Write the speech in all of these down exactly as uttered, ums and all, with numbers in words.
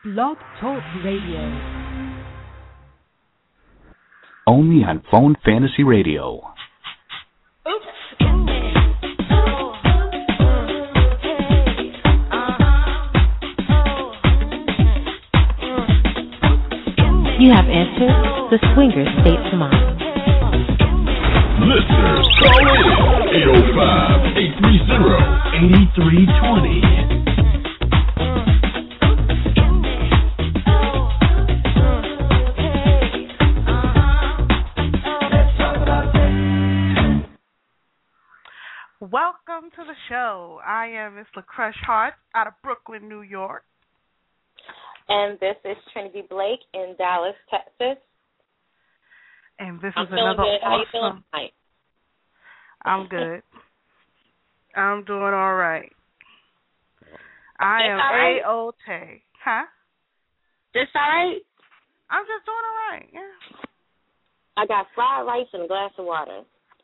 Blog Talk Radio. Only on Phone Fantasy Radio. You have entered the Swinger State of Mind. Listeners, call in eight oh five, eight three zero, eight three two zero. Welcome to the show. I am Miss LaCrush Hart out of Brooklyn, New York. And this is Trinity Blake in Dallas, Texas. And this I'm is feeling another good. How awesome. you feeling tonight? I'm good. I'm doing all right. I Just am all right? A-OK. Huh? Just all right? I'm just doing all right, yeah. I got fried rice and a glass of water.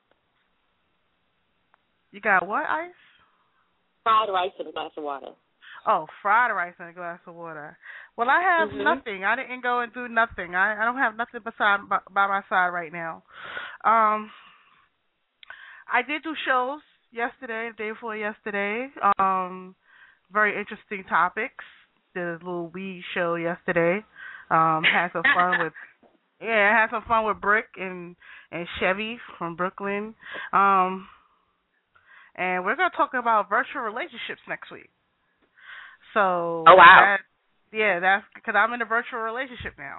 You got what, Ice? Fried rice and a glass of water. Oh, fried rice and a glass of water. Well, I have Mm-hmm. nothing. I didn't go and do nothing. I, I don't have nothing beside by, by my side right now. Um, I did do shows yesterday, the day before yesterday. Um, very interesting topics. Did a little weed show yesterday. Um, had some fun with yeah, had some fun with Brick and and Chevy from Brooklyn. Um, and we're gonna talk about virtual relationships next week. So, oh, wow. That, yeah, that's because I'm in a virtual relationship now.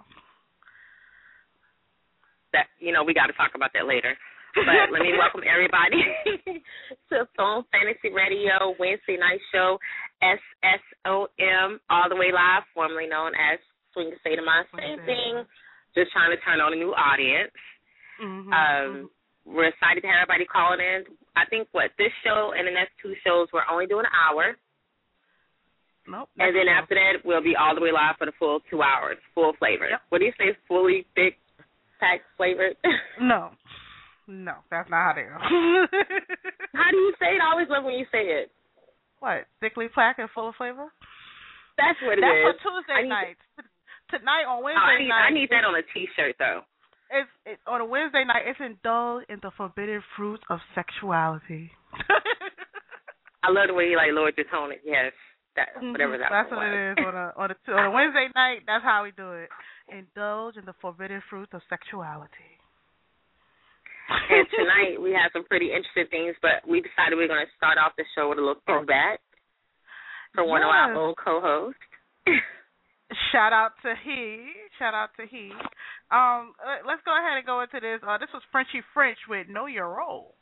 That you know, we got to talk about that later. But let me welcome everybody to Phone Fantasy Radio Wednesday night show, S S O M, all the way live, formerly known as Swing the State of Mind. Same thing, just trying to turn on a new audience. Mm-hmm. Um, we're excited to have everybody calling in. I think, what, this show and the next two shows, we're only doing an hour. Nope. And then after that, we'll be all the way live for the full two hours, full flavor. Yep. What do you say, fully thick, packed flavored? No. No, that's not how they go. How do you say it? I always love when you say it. What? Thickly packed and full of flavor? That's what it that's is. for Tuesday nights. Tonight on Oh, Wednesday I need, night. I need that on a T-shirt, though. It's, it's on a Wednesday night. It's indulge in the forbidden fruits of sexuality. I love the way you like lowered your tone. Yes, that whatever that That's was. what it is on a on a on a Wednesday night. That's how we do it. Indulge in the forbidden fruits of sexuality. And tonight we have some pretty interesting things, but we decided we are going to start off the show with a little throwback for one yes. of our old co-hosts. Shout out to he. Shout out to he. Um, let's go ahead and go into this. Uh, this was Frenchy French with Know Your Role.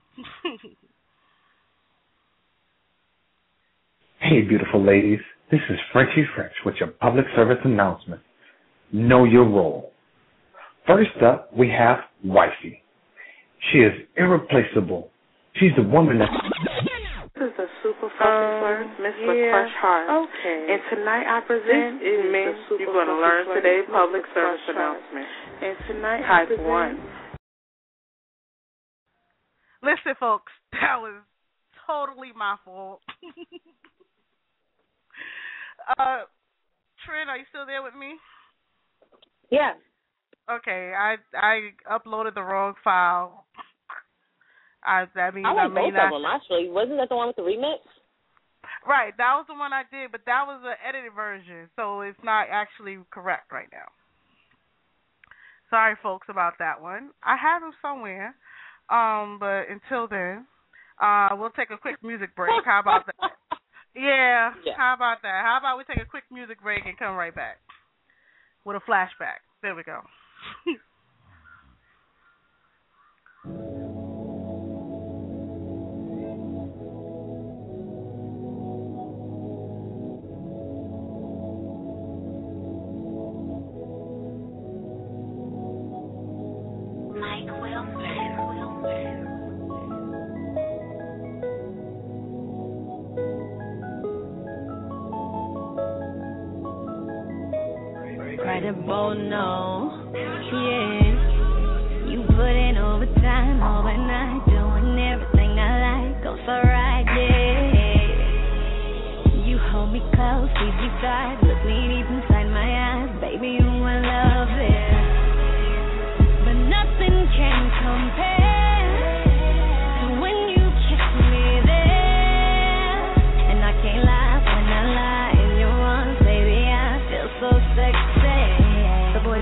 Hey, beautiful ladies. This is Frenchy French with your public service announcement. Know your role. First up, we have Wifey. She is irreplaceable. She's the woman that... This is a super fucking flirt, Miss yeah. LaCrush Hart. Okay. And tonight I present this is Miss You're going to learn today public service announcement. And tonight Type I present one. Listen, folks, that was totally my fault. uh, Trin, are you still there with me? Yeah. Okay, I I uploaded the wrong file. I that means I I like may both not. of them, actually. Wasn't that the one with the remix? Right, that was the one I did, but that was the edited version, so it's not actually correct right now. Sorry, folks, about that one. I have them somewhere, um, but until then, uh, we'll take a quick music break. How about that? Yeah, yeah, how about that? How about we take a quick music break and come right back with a flashback? There we go. Incredible, no, yeah. You put in overtime, overnight, doing everything I like. Go so right, yeah. You hold me close, side, look me deep inside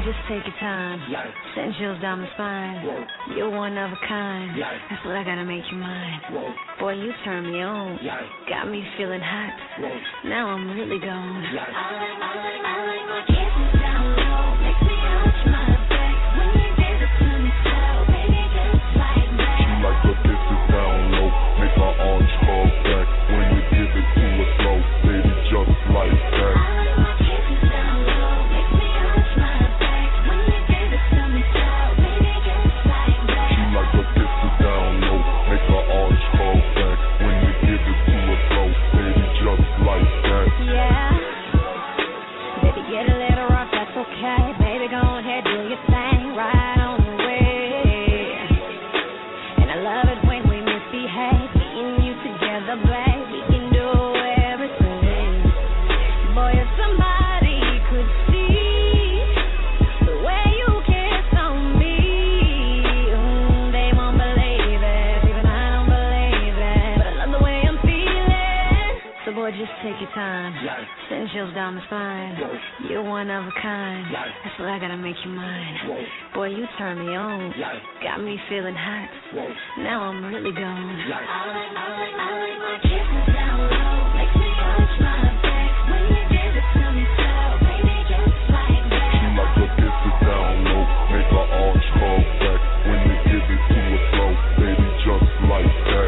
just take your time. Send chills down my spine. You're one of a kind. That's what I gotta make you mine. Boy, you turn me on. Got me feeling hot. Now I'm really gone. I like, I like, I like my kisses down low. Makes me arch my back when you give it to me slow. Baby, just like that. She like her kisses down low. Make her arch fall back when you give it to her slow. Baby, just like that. Take your time, send chills down my spine. You're one of a kind. That's what I gotta make you mine. Boy, you turn me on. Got me feeling hot. Now I'm really gone. I like, I like, I like my kisses down low. Makes me arch my back when you give it to me slow. Baby, just like that. She like her kisses down low. Make her arch fall back when you give it to her slow. Baby, just like that.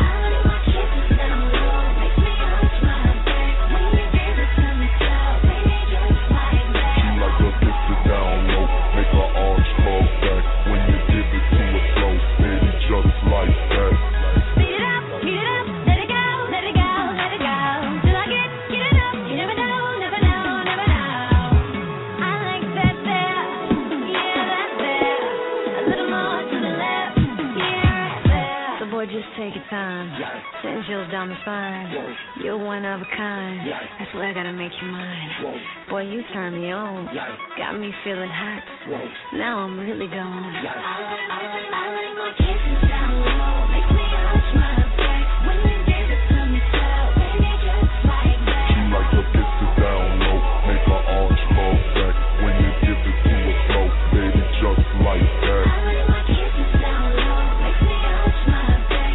Take your time, send chills down my spine. You're one of a kind. That's why I gotta make you mine. Boy, you turn me on. Got me feeling hot. Now I'm really gone. I like, I like, I like my kisses down low. Makes me arch my back when you give it to me slow. Baby, just like that. She like her kisses down low. Make her arch fall back when you give it to her slow. Baby, just like that. I like my kisses down low. Makes me arch my back.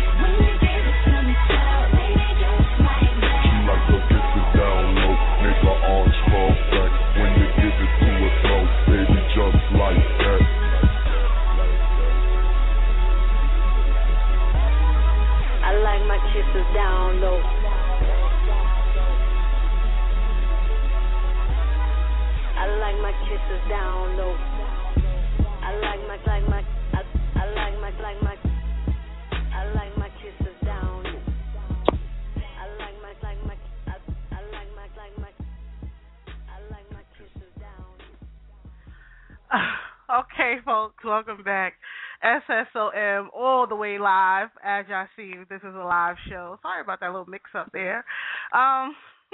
Kisses down low. I like my kisses down low. I like my, like my, I, I like my, like my, I like my kisses down low. I like my, like my, I, I like my, like my, I like my kisses down low. Okay, folks, welcome back. S S O M all the way live. As y'all see, this is a live show. Sorry about that little mix-up there. Um,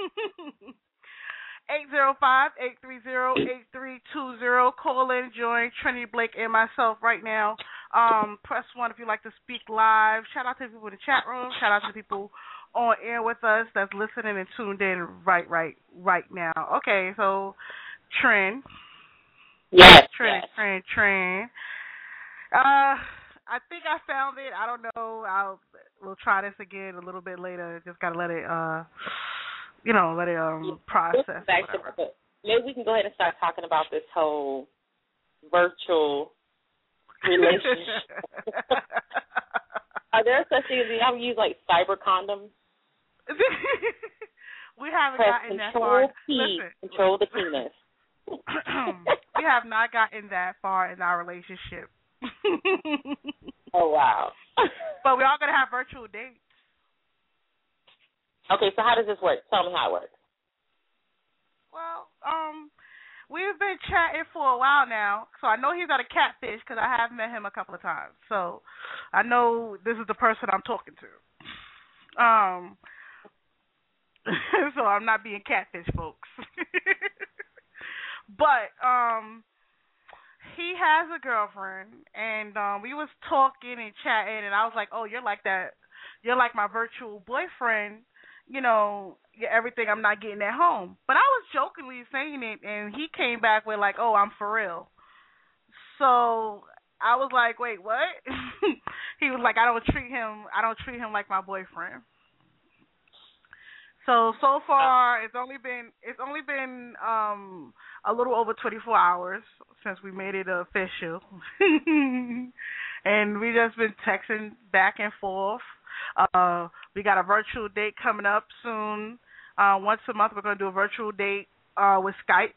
eight zero five, eight three zero, eight three two zero. Call in, join Trinity Blake and myself right now. Um, press one if you'd like to speak live. Shout out to the people in the chat room. Shout out to the people on air with us that's listening and tuned in right, right, right now. Okay, so Trin. Yes. Trin, yes. Trin, Trin. Uh, I think I found it. I don't know. I'll we'll try this again a little bit later. Just gotta let it, uh, you know, let it um process. Back to, maybe we can go ahead and start talking about this whole virtual relationship. Are there such things? Do you ever use like cyber condoms? We haven't Press gotten that control far. P, Listen. control the penis. We have not gotten that far in our relationship. Oh, wow. But we're all going to have virtual dates. Okay, so how does this work? Tell me how it works. Well, um, we've been chatting for a while now, so I know he's at a catfish because I have met him a couple of times. So I know this is the person I'm talking to. Um, so I'm not being catfish, folks. But um, he has a girlfriend, and um, we was talking and chatting, and I was like, "Oh, you're like that. You're like my virtual boyfriend. You know, everything I'm not getting at home." But I was jokingly saying it, and he came back with like, "Oh, I'm for real." So I was like, wait, what? He was like, I don't treat him. I don't treat him like my boyfriend. So so far, it's only been it's only been um a little over twenty-four hours since we made it official, and we just been texting back and forth. Uh, we got a virtual date coming up soon. Uh, once a month, we're gonna do a virtual date uh, with Skype.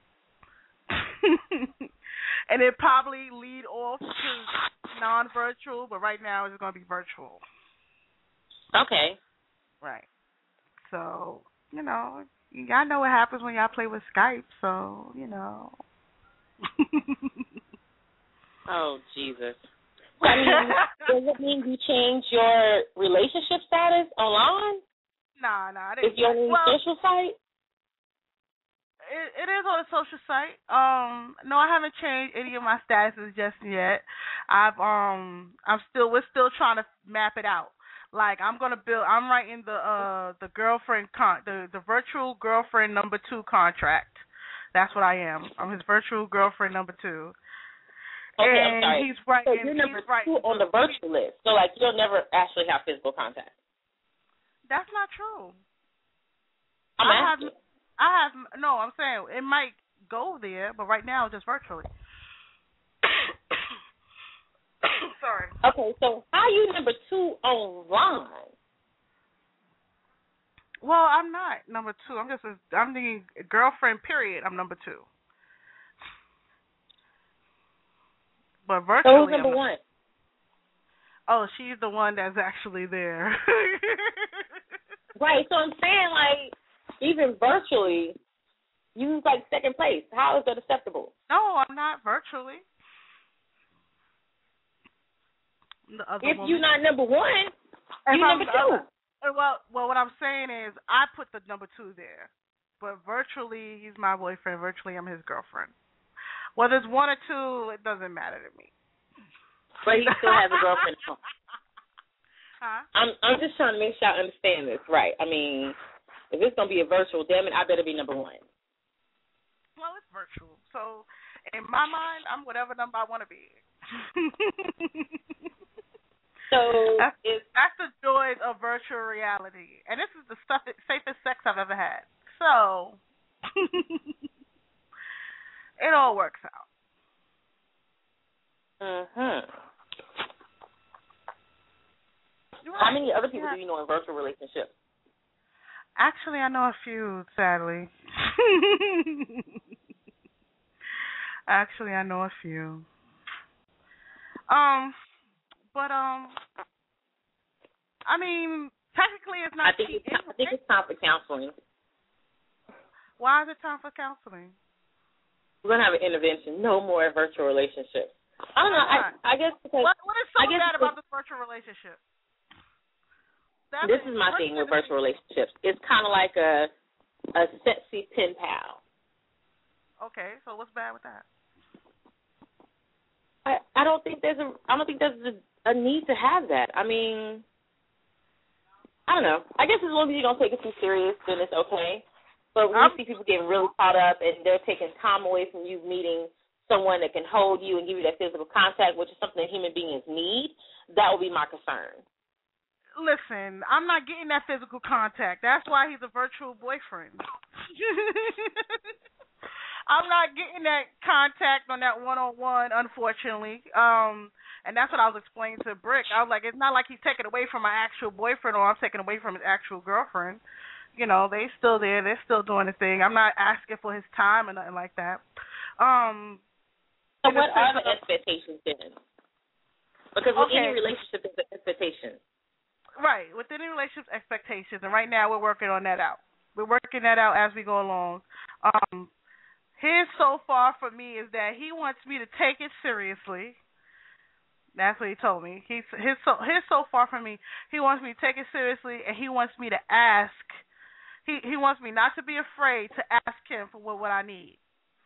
And it probably lead off to non-virtual, but right now it's going to be virtual. Okay. Right. So, you know, y'all know what happens when y'all play with Skype, so, you know. Oh, Jesus. I mean, does it mean you change your relationship status online? Nah, nah. It Is your own well, social site? It, it is on a social site. Um, no, I haven't changed any of my statuses just yet. I've um, I'm still we're still trying to map it out. Like I'm gonna build. I'm writing the uh the girlfriend con the the virtual girlfriend number two contract. That's what I am. I'm his virtual girlfriend number two. Okay, and I'm sorry. He's writing. So you're number he's writing, two on the virtual list. So like you'll never actually have physical contact. That's not true. I'm I asking. have. I have no. I'm saying it might go there, but right now just virtually. Sorry. Okay, so how are you number two online? Well, I'm not number two. I'm just a, I'm the girlfriend. Period. I'm number two. But virtually, So who's number I'm one? Oh, she's the one that's actually there. Right. So I'm saying like. Even virtually, you like second place. How is that acceptable? No, I'm not virtually. If woman. You're not number one, you're number two. Uh, well, well, what I'm saying is I put the number two there, but virtually he's my boyfriend. Virtually, I'm his girlfriend. Whether it's one or two, it doesn't matter to me. But he still has a girlfriend. Huh? I'm I'm just trying to make sure I understand this right. I mean. If it's going to be a virtual, damn it, I better be number one. Well, it's virtual. So, in my mind, I'm whatever number I want to be. So, that's, it's, that's the joys of virtual reality. And this is the stuff, safest sex I've ever had. So, it all works out. Mm-hmm. Right. How many other people yeah. do you know in virtual relationships? Actually, I know a few, sadly. Actually, I know a few. Um, but, um, I mean, technically it's not I think, cheating. it's, I think it's time for counseling. Why is it time for counseling? We're going to have an intervention. No more virtual relationships. I don't know. I, I guess because... What, what is so I guess bad about this virtual relationship? That this means, is my thing with virtual relationships. It's kind of like a a sexy pen pal. Okay, so what's bad with that? I I don't think there's a I don't think there's a, a need to have that. I mean, I don't know. I guess as long as you don't take it too serious, then it's okay. But when I'm, you see people getting really caught up and they're taking time away from you meeting someone that can hold you and give you that physical contact, which is something that human beings need, that would be my concern. Listen, I'm not getting that physical contact. That's why he's a virtual boyfriend. I'm not getting that contact on that one-on-one, unfortunately. Um, and that's what I was explaining to Brick. I was like, it's not like he's taking away from my actual boyfriend or I'm taking away from his actual girlfriend. You know, they still there. They're still doing the thing. I'm not asking for his time or nothing like that. Um, so what are the expectations then? Because with okay. any relationship, there's an expectation. Right, within the relationship expectations, and right now we're working on that out. We're working that out as we go along. Um, his so far for me is that he wants me to take it seriously. That's what he told me. He's his so his so far for me. He wants me to take it seriously, and he wants me to ask. He he wants me not to be afraid to ask him for what, what I need.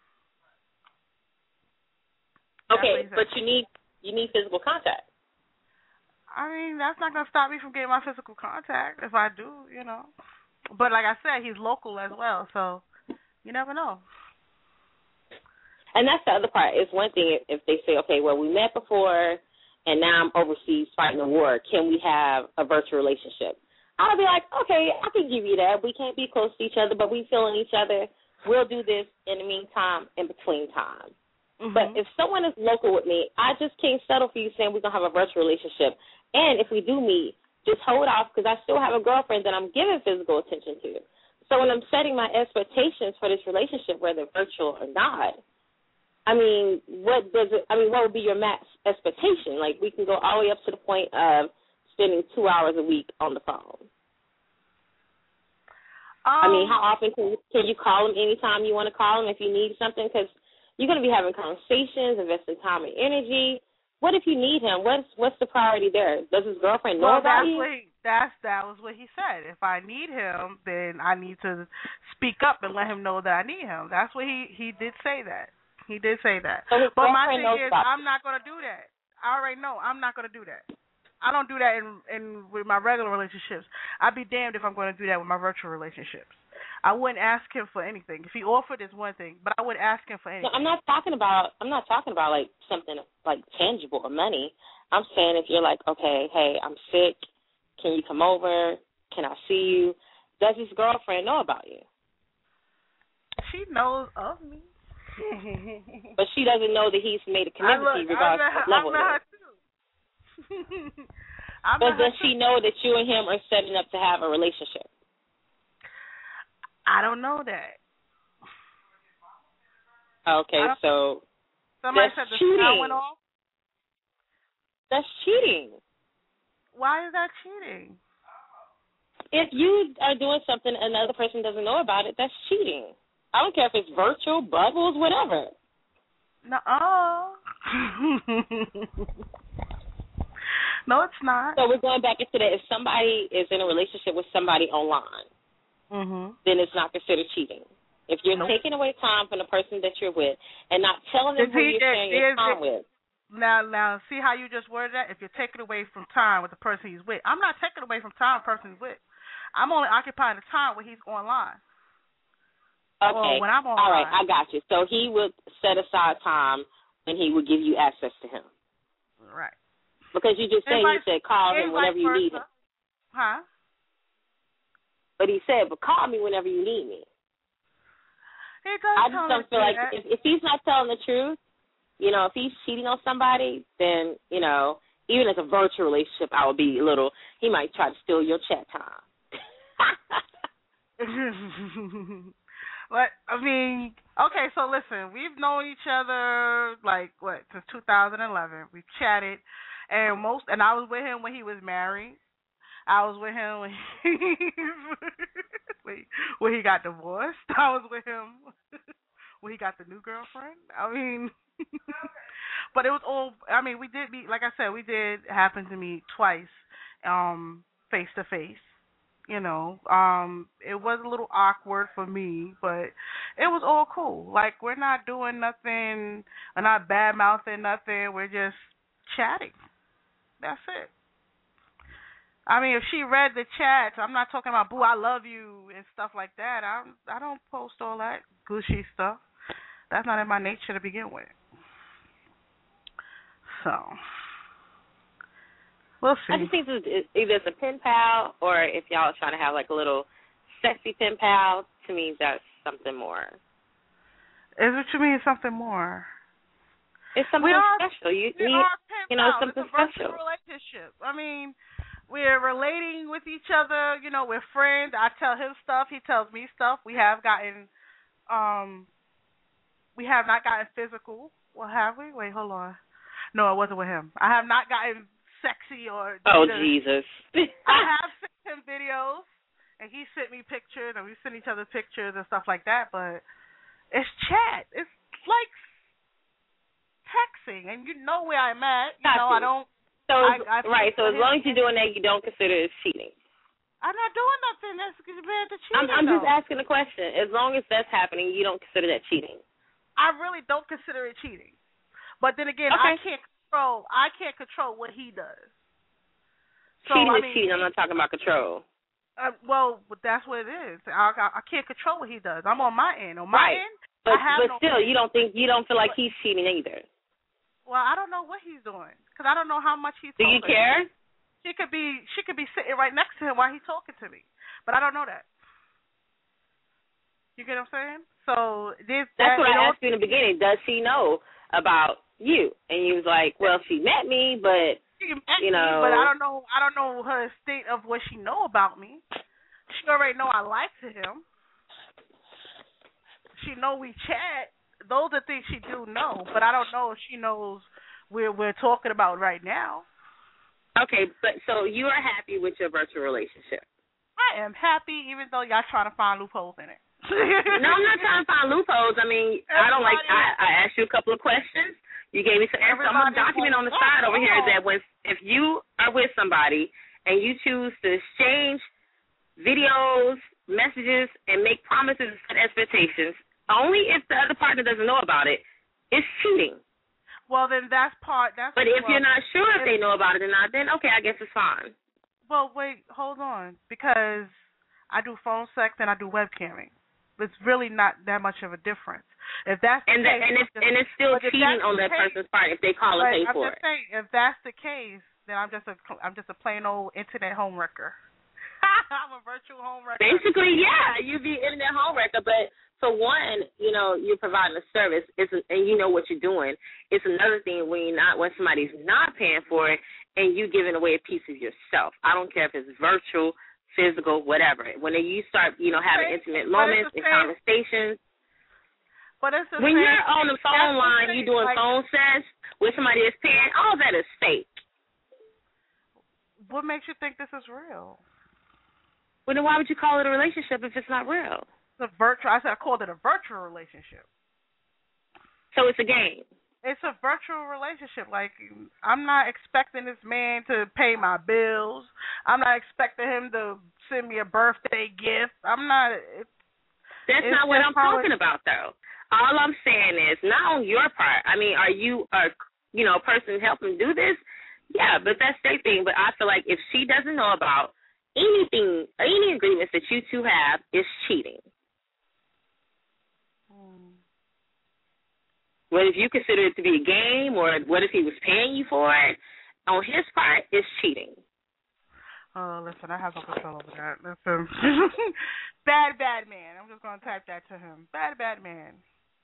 Okay, but you need you need physical contact. I mean, that's not going to stop me from getting my physical contact if I do, you know. But like I said, he's local as well, so you never know. And that's the other part. It's one thing if, if they say, okay, well, we met before, and now I'm overseas fighting a war. Can we have a virtual relationship? I'll be like, okay, I can give you that. We can't be close to each other, but we feeling each other. We'll do this in the meantime, in between time. Mm-hmm. But if someone is local with me, I just can't settle for you saying we're going to have a virtual relationship. And if we do meet, just hold off because I still have a girlfriend that I'm giving physical attention to. So when I'm setting my expectations for this relationship, whether virtual or not, I mean, what does it, I mean, what would be your max expectation? Like, we can go all the way up to the point of spending two hours a week on the phone. Um, I mean, how often can you, can you call him anytime you want to call him if you need something? Because you're going to be having conversations, investing time and energy. What if you need him? What's what's the priority there? Does his girlfriend know well, about that's you? What he, that's, that was what he said. If I need him, then I need to speak up and let him know that I need him. That's what he, he did say that. He did say that. So but my thing is, I'm not going to do that. I already know I'm not going to do that. I don't do that in, in with my regular relationships. I'd be damned if I'm going to do that with my virtual relationships. I wouldn't ask him for anything. If he offered, it's one thing, but I would ask him for anything. No, I'm not talking about. I'm not talking about like something like tangible or money. I'm saying if you're like, okay, hey, I'm sick. Can you come over? Can I see you? Does his girlfriend know about you? She knows of me. But she doesn't know that he's made a commitment to you regardless of level. I met her too. I but does she know that you and him are setting up to have a relationship? I don't know that. Okay, so somebody that's said the cheating. sound went off? That's cheating. Why is that cheating? If you are doing something another person doesn't know about it, that's cheating. I don't care if it's virtual, bubbles, whatever. No. No, it's not. So we're going back into that. If somebody is in a relationship with somebody online, mm-hmm. then it's not considered cheating. If you're nope. taking away time from the person that you're with and not telling them who you're sharing your time with. Now, now, see how you just worded that? If you're taking away from time with the person he's with. I'm not taking away from time with the person he's with. I'm only occupying the time when he's online. Okay. Or when I'm online. All right, I got you. So he would set aside time when he would give you access to him. Right. Because you just said you said call him whenever you need him. Huh? But he said, but call me whenever you need me. He does I just don't feel like if, if he's not telling the truth, you know, if he's cheating on somebody, then, you know, even as a virtual relationship, I would be a little, he might try to steal your chat time. But, I mean, okay, so listen, we've known each other, like, what, since two thousand eleven. We've chatted, and most, and I was with him when he was married. I was with him when he, when he got divorced. I was with him when he got the new girlfriend. I mean, but it was all, I mean, we did meet, like I said, we did happen to meet twice, um, face to face. You know, um, it was a little awkward for me, but it was all cool. Like, we're not doing nothing, we're not bad-mouthing nothing, we're just chatting. That's it. I mean, if she read the chats, I'm not talking about, boo, I love you and stuff like that. I I don't post all that gushy stuff. That's not in my nature to begin with. So, we'll see. I just think it's, either it's a pen pal or if y'all are trying to have like a little sexy pen pal, to me that's something more. Is what you mean something more? It's something we are, special. You, we you, are pen you know, pals. something it's a special. relationship. I mean, we're relating with each other. You know, we're friends. I tell him stuff. He tells me stuff. We have gotten, um, we have not gotten physical. Well, have we? Wait, hold on. No, it wasn't with him. I have not gotten sexy or. Oh, either. Jesus. I have sent him videos, and he sent me pictures, and we sent each other pictures and stuff like that. But it's chat. It's like texting, and you know where I'm at. You Got know, you. I don't. So I, I right. So as long as you're doing that, you don't consider it cheating. I'm not doing nothing that's bad to cheating. I'm, I'm though. just asking a question. As long as that's happening, you don't consider that cheating. I really don't consider it cheating. But then again, Okay. I can't control. I can't control what he does. So, cheating I is mean, cheating. I'm not talking about control. Uh, well, that's what it is. I, I I can't control what he does. I'm on my end. On my right. end, But but no still, you don't think you don't feel like he's cheating either. Well, I don't know what he's doing because I don't know how much he's. Do you care? She could be she could be sitting right next to him while he's talking to me, but I don't know that. You get what I'm saying? So this. That's that, what I all, asked you in the beginning. Does she know about you? And you was like, well, she met me, but she met you know, me, but I don't know. I don't know her state of what she know about me. She already know I like to him. She know we chat. Those are things she do know, but I don't know if she knows we're we're talking about right now. Okay, but so you are happy with your virtual relationship? I am happy, even though y'all trying to find loopholes in it. No, I'm not trying to find loopholes. I mean, Everybody, I don't like. I, I asked you a couple of questions. You gave me some answers. I'm gonna document on the side over here that when if you are with somebody and you choose to exchange videos, messages, and make promises and set expectations, only if the other partner doesn't know about it, it's cheating. Well, then that's part. That's. But if well, you're not sure if they know about it or not, then okay, I guess it's fine. Well, wait, hold on, because I do phone sex and I do webcamming. It's really not that much of a difference. If that's the and case, the, and it's just, and it's still cheating on that case, person's part if they call and pay I'm for just it. Saying, if that's the case, then I'm just a I'm just a plain old internet homewrecker. I'm a virtual homewrecker. Basically, yeah, you be internet homewrecker, but for one, you know, you're providing a service, it's a, and you know what you're doing. It's another thing when you're not when somebody's not paying for it and you giving away a piece of yourself. I don't care if it's virtual, physical, whatever. When you start, you know, having intimate moments and conversations. But it's the when same, you're on the phone line, you're doing like, phone sex with somebody that's paying, all that is fake. What makes you think this is real? Well, then why would you call it a relationship if it's not real? It's a virtual. I said I called it a virtual relationship. So it's a game. It's a virtual relationship. Like, I'm not expecting this man to pay my bills. I'm not expecting him to send me a birthday gift. I'm not. It, That's not what I'm talking about, though. All I'm saying is, not on your part. I mean, are you a, you know, a person helping do this? Yeah, but that's their thing. But I feel like if she doesn't know about anything, any agreements that you two have, is cheating. Hmm. What if you consider it to be a game, or what if he was paying you for it? On his part, it's cheating. Oh, listen, I have no control over that. Listen, bad, bad man. I'm just going to type that to him. Bad, bad man.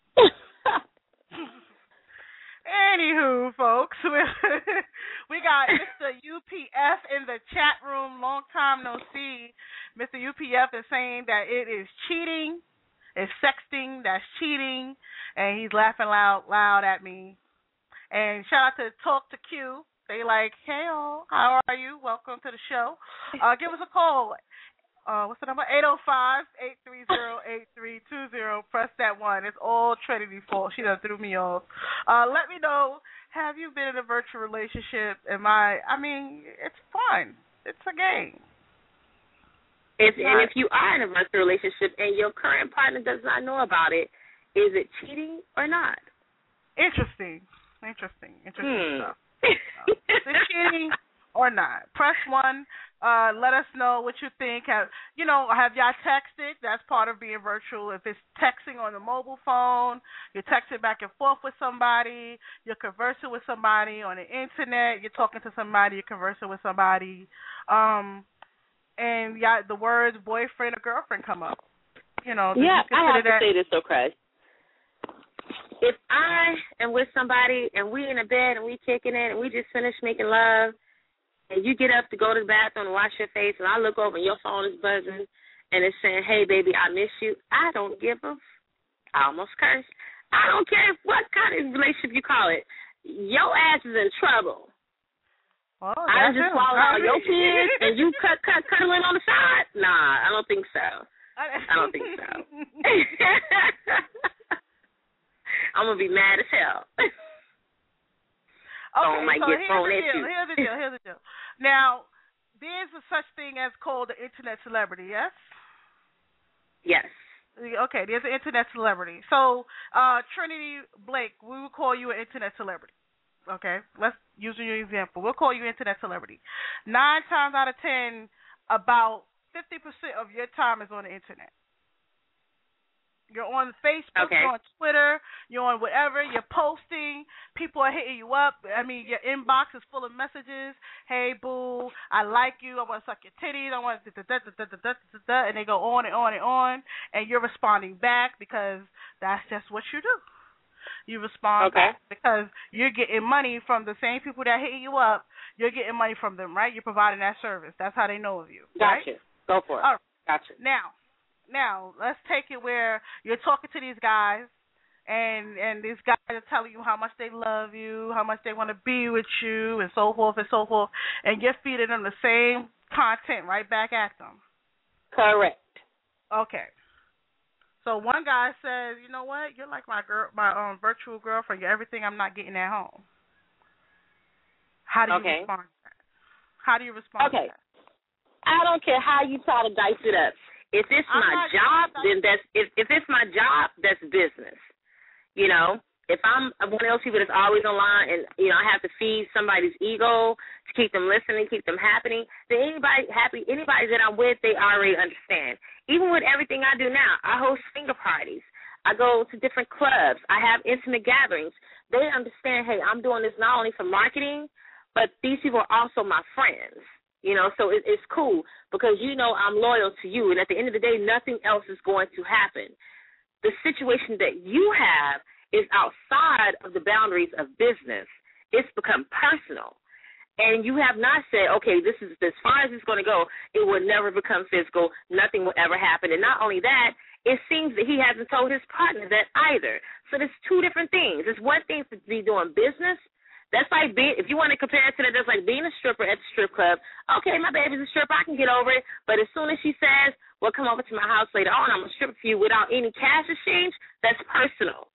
Anywho, folks, we got Mister U P F in the chat room. Long time no see. Mister U P F is saying that it is cheating. It's sexting. That's cheating. And he's laughing loud, loud at me. And shout out to Talk to Q. They like, hey, all, how are you? Welcome to the show. Uh, give us a call. Uh, what's the number? eight oh five, eight three zero, eight three two zero. Press that one. It's all Trinity's fault. She done threw me off. Uh, let me know, have you been in a virtual relationship? Am I, I mean, it's fun. It's a game. If, and if you are in a virtual relationship and your current partner does not know about it, is it cheating or not? Interesting. Interesting. Interesting hmm. stuff. Uh, is it cheating or not? Press one. Uh, let us know what you think. Have you know? Have y'all texted? That's part of being virtual. If it's texting on the mobile phone, you're texting back and forth with somebody. You're conversing with somebody on the internet. You're talking to somebody. You're conversing with somebody. Um, and y'all, the words boyfriend or girlfriend come up. You know. Yeah, you I have that? to say this, though, Crash. If I am with somebody and we in a bed and we kicking it and we just finished making love, and you get up to go to the bathroom and wash your face, and I look over and your phone is buzzing, and it's saying, hey, baby, I miss you, I don't give a, I almost cursed. I don't care what kind of relationship you call it. Your ass is in trouble. Well, I just swallow all your kids, and you cut, cut, cuddling on the side? Nah, I don't think so. I don't think so. I'm going to be mad as hell. Okay, might so get here's, thrown the at deal, you. here's the deal. Here's the deal. Now, there's a such thing as called the internet celebrity, yes? Yes. Okay, there's an internet celebrity. So, uh, Trinity Blake, we will call you an internet celebrity. Okay, let's use your example. We'll call you internet celebrity. Nine times out of ten, about fifty percent of your time is on the internet. You're on Facebook, okay. you're on Twitter, you're on whatever, you're posting, people are hitting you up. I mean, your inbox is full of messages. Hey, boo, I like you, I want to suck your titties, I want to da da da da da da da, and they go on and on and on, and you're responding back because that's just what you do. You respond okay. back because you're getting money from the same people that hit you up. You're getting money from them, right? You're providing that service. That's how they know of you, right? Gotcha. Go for it. All right. Gotcha. Now, Now, let's take it where you're talking to these guys, and and these guys are telling you how much they love you, how much they want to be with you, and so forth and so forth, and you're feeding them the same content right back at them. Correct. Okay. So one guy says, you know what, you're like my girl, my um, virtual girlfriend. You're everything I'm not getting at home. How do you okay. respond to that? How do you respond okay. to that? I don't care how you try to dice it up. If it's I'm my job, then that's if if it's my job, that's business. You know, if I'm one of those people that's always online, and you know, I have to feed somebody's ego to keep them listening, keep them happy. Then anybody happy, anybody that I'm with, they already understand. Even with everything I do now, I host finger parties. I go to different clubs. I have intimate gatherings. They understand. Hey, I'm doing this not only for marketing, but these people are also my friends. You know, so it, it's cool because you know I'm loyal to you, and at the end of the day, nothing else is going to happen. The situation that you have is outside of the boundaries of business. It's become personal, and you have not said, okay, this is as far as it's going to go. It will never become physical. Nothing will ever happen, and not only that, it seems that he hasn't told his partner that either. So there's two different things. It's one thing to be doing business. That's like being, if you want to compare it to that, that's like being a stripper at the strip club. Okay, my baby's a stripper, I can get over it. But as soon as she says, well, come over to my house later on, I'm going to strip for you without any cash exchange, that's personal.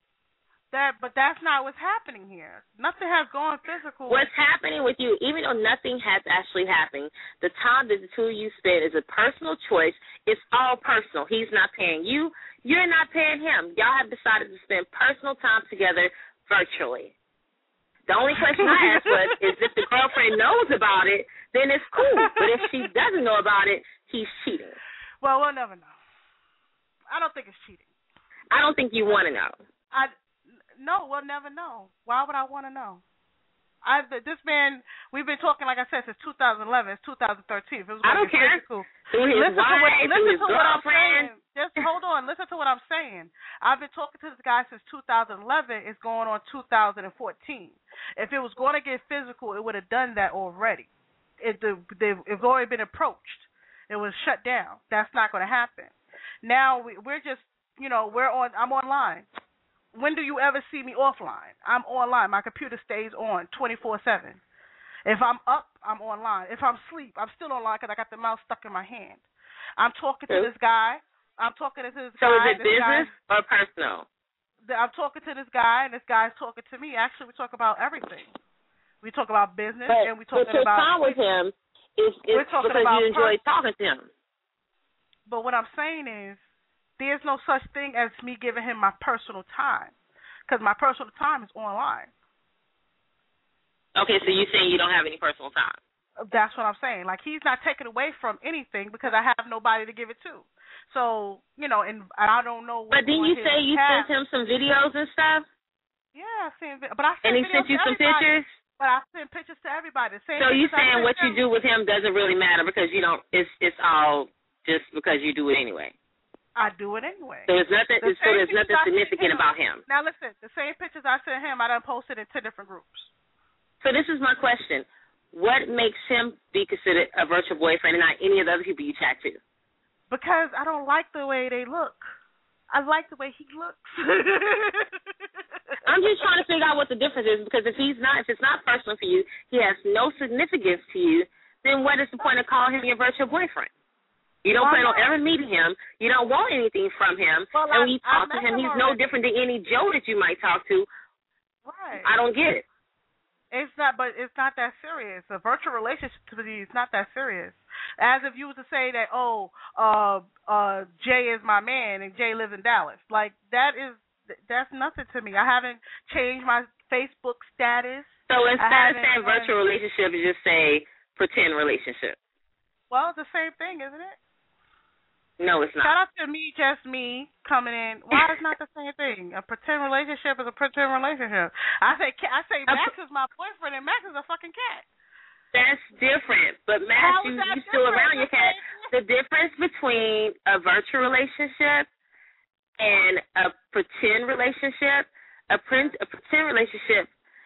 That, But that's not what's happening here. Nothing has gone physical. What's happening with you, even though nothing has actually happened, the time that the two of you spend is a personal choice. It's all personal. He's not paying you. You're not paying him. Y'all have decided to spend personal time together virtually. The only question I asked was, is if the girlfriend knows about it, then it's cool. But if she doesn't know about it, he's cheating. Well, we'll never know. I don't think it's cheating. I don't think you want to know. I no, we'll never know. Why would I want to know? I this man, we've been talking, like I said, since two thousand eleven. It's two thousand thirteen. If it was I don't care. Physical, Through his listen wife, to what, through his to what I'm girlfriend. saying. Just hold on. Listen to what I'm saying. I've been talking to this guy since two thousand eleven. It's going on two thousand fourteen. If it was going to get physical, it would have done that already. It, the, the, it's already been approached. It was shut down. That's not going to happen. Now we, we're just, you know, we're on. I'm online. When do you ever see me offline? I'm online. My computer stays on twenty-four seven. If I'm up, I'm online. If I'm asleep, I'm still online because I got the mouse stuck in my hand. I'm talking to this guy. I'm talking to this so guy. So is it business guy, or personal? I'm talking to this guy, and this guy's talking to me. Actually, we talk about everything. We talk about business, but, and we talking but your about. time with him is, is because about you enjoy person. talking to him. But what I'm saying is, there's no such thing as me giving him my personal time, because my personal time is online. Okay, so you're saying you don't have any personal time. That's what I'm saying. Like, he's not taking away from anything because I have nobody to give it to. So, you know, and I don't know. But didn't you say you tab. sent him some videos and stuff? Yeah, I sent. But I sent and he videos sent you to some everybody. pictures. But I send pictures to everybody. Same so you saying what him. you do with him doesn't really matter because you don't. It's it's all just because you do it anyway. I do it anyway. So there's nothing. The so there's nothing significant him, about him. Now listen, the same pictures I sent him, I done posted in ten different groups. So this is my question: what makes him be considered a virtual boyfriend and not any of the other people you chat to? Because I don't like the way they look. I like the way he looks. I'm just trying to figure out what the difference is, because if he's not, if it's not personal for you, he has no significance to you, then what is the point of calling him your virtual boyfriend? You don't plan on ever meeting him. You don't want anything from him. Well, and I, when you talk to him, him he's already. no different than any Joe that you might talk to. Right. I don't get it. It's not, but it's not that serious. A virtual relationship to me is not that serious. As if you were to say that, oh, uh, uh, Jay is my man and Jay lives in Dallas. Like, that is, that's nothing to me. I haven't changed my Facebook status. So instead of saying virtual relationship, you just say pretend relationship. Well, it's the same thing, isn't it? No, it's not. Shout out to Me Just Me coming in. Why is not the same thing? A pretend relationship is a pretend relationship. I say I say Max is my boyfriend and Max is a fucking cat. That's different. But Max, you, you still around your cat. The difference between a virtual relationship and a pretend relationship, a, pre- a pretend relationship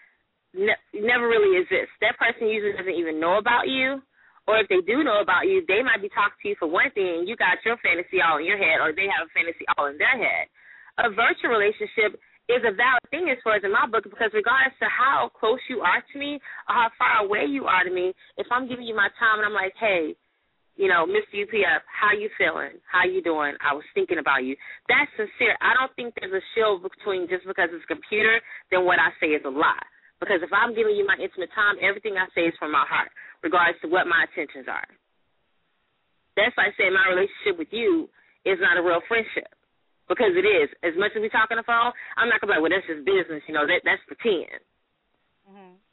ne- never really exists. That person usually doesn't even know about you. Or if they do know about you, they might be talking to you for one thing, and you got your fantasy all in your head, or they have a fantasy all in their head. A virtual relationship is a valid thing as far as in my book, because regardless to how close you are to me or how far away you are to me, if I'm giving you my time and I'm like, hey, you know, Mister U P F, how you feeling? How you doing? I was thinking about you. That's sincere. I don't think there's a shield between just because it's a computer, then what I say is a lie. Because if I'm giving you my intimate time, everything I say is from my heart, regardless to what my intentions are. That's like saying my relationship with you is not a real friendship, because it is. As much as we talk on the phone, I'm not going to be like, well, that's just business, you know, that that's pretend. Mm-hmm.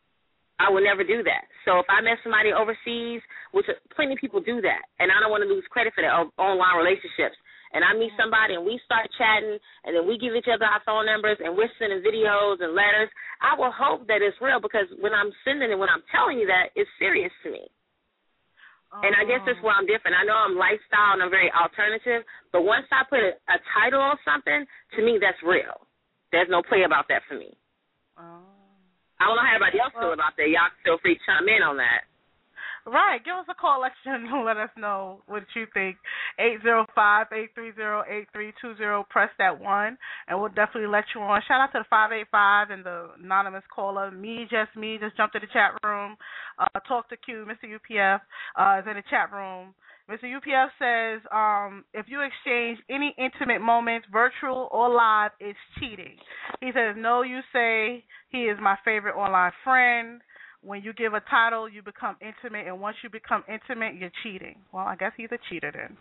I would never do that. So if I met somebody overseas, which plenty of people do that, and I don't want to lose credit for that, online relationships, and I meet somebody and we start chatting and then we give each other our phone numbers and we're sending videos and letters, I will hope that it's real, because when I'm sending it, when I'm telling you that, it's serious to me. Oh. And I guess that's where I'm different. I know I'm lifestyle and I'm very alternative, but once I put a, a title on something, to me that's real. There's no play about that for me. Oh. I don't know how everybody else well, feel about that. Y'all feel free to chime in on that. Right. Give us a call and let us know what you think. eight zero five, eight three zero, eight three two zero. Press that one, and we'll definitely let you on. Shout out to the five eight five and the anonymous caller. Me, just me, just jumped to the chat room. Uh, talk to Q. Mister U P F uh, is in the chat room. Mister U P F says, um, if you exchange any intimate moments, virtual or live, it's cheating. He says, no, you say he is my favorite online friend. When you give a title, you become intimate, and once you become intimate, you're cheating. Well, I guess he's a cheater then.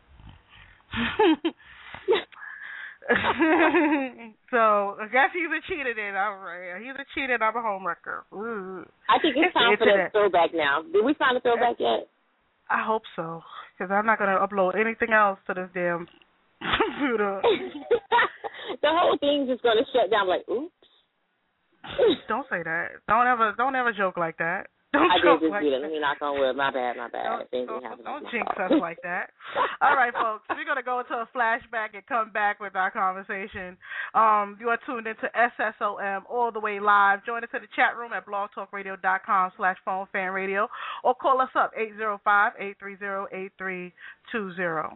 So I guess he's a cheater then. All right. He's a cheater and I'm a homewrecker. Ooh. I think it's, it's time for the throwback now. Did we find the throwback yet? I hope so, because I'm not going to upload anything else to this damn computer. The whole thing's just going to shut down like, oops. Don't say that. Don't ever don't ever joke like that. Don't I joke did just like do that. Let me knock on wood. My bad, my bad. Don't, don't, don't jinx us like that. All right, folks. We're going to go into a flashback and come back with our conversation. Um, you are tuned into S S O M all the way live. Join us in the chat room at blogtalkradio.com slash phone fan radio or call us up eight zero five, eight three zero, eight three two zero.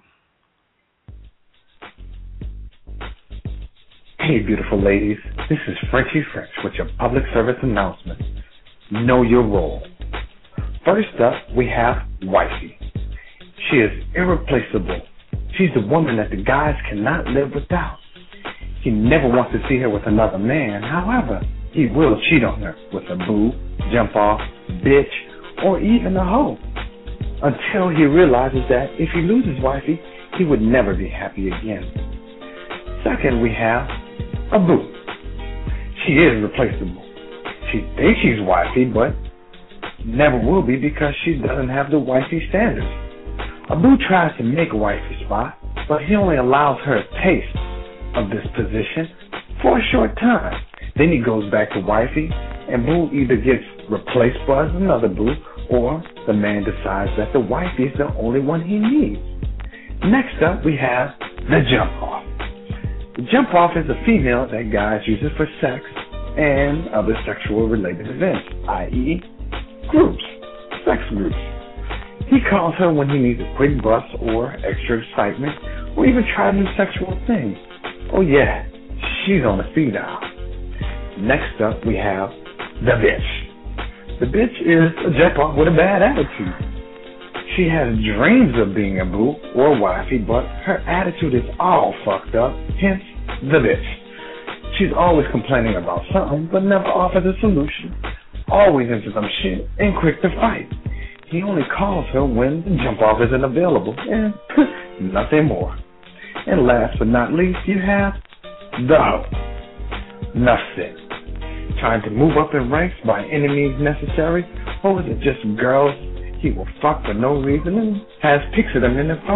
Hey, beautiful ladies. This is Frenchie French with your public service announcement. Know your role. First up, we have Wifey. She is irreplaceable. She's the woman that the guys cannot live without. He never wants to see her with another man. However, he will cheat on her with a boo, jump off, bitch, or even a hoe. Until he realizes that if he loses Wifey, he would never be happy again. Second, we have a boo. She is replaceable. She thinks she's wifey, but never will be because she doesn't have the wifey standards. A boo tries to make a wifey spot, but he only allows her a taste of this position for a short time. Then he goes back to wifey, and boo either gets replaced by another boo, or the man decides that the wifey is the only one he needs. Next up, we have the jump off. The jump off is a female that guys use it for sex and other sexual related events, that is groups, sex groups. He calls her when he needs a quick bust or extra excitement or even try new sexual things. Oh yeah, she's on the speed dial. Next up we have the bitch. The bitch is a jump off with a bad attitude. She has dreams of being a boo or wifey, but her attitude is all fucked up, hence the bitch. She's always complaining about something, but never offers a solution. Always into some shit and quick to fight. He only calls her when the jump off isn't available, and nothing more. And last but not least, you have the hoe. Enough said. Trying to move up in ranks by any means necessary, or is it just girls he will fuck for no reason and has pics of them in their phone,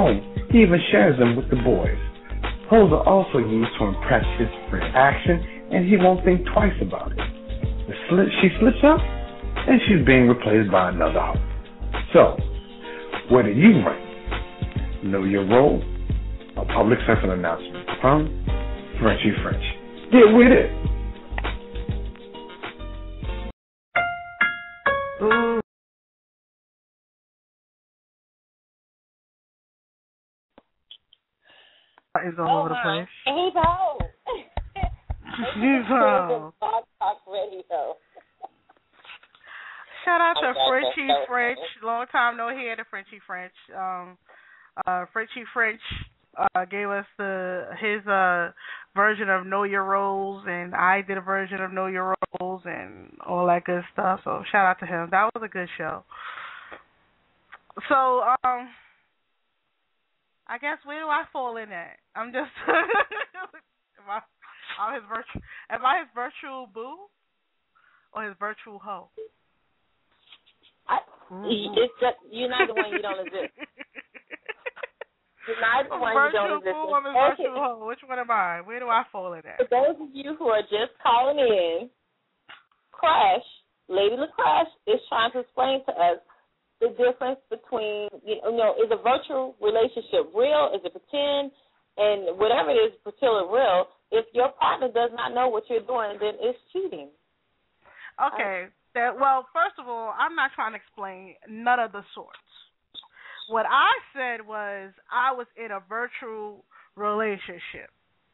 He even shares them with the boys. Hoes are also used to impress his friend Action, and he won't think twice about it. The slip, she slips up, and she's being replaced by another hoe. So, where do you rank? Know your role? A public service announcement from Frenchy French. Get with it. Ooh. Is all oh, over the place. Hey, Bo. Evo. Blog Talk Radio. Shout out to Okay, Frenchie so French. Long time no hear to Frenchie French. Um, uh, Frenchie French uh, gave us the his uh, version of Know Your Roles, and I did a version of Know Your Roles and all that good stuff. So shout out to him. That was a good show. So um, I guess where do I fall in that? I'm just am I, I'm his virtual am I his virtual boo or his virtual hoe? I, it's just, you're not the one, you don't exist. You're not the one, you don't exist. Boo, I'm a virtual hoe. Which one am I? Where do I fall in that? For those of you who are just calling in, Crash, Lady LaCrash is trying to explain to us the difference between, you know, is a virtual relationship real? Is it pretend? And whatever it is, pretend or real, if your partner does not know what you're doing, then it's cheating. Okay. That, well, first of all, I'm not trying to explain none of the sorts. What I said was I was in a virtual relationship.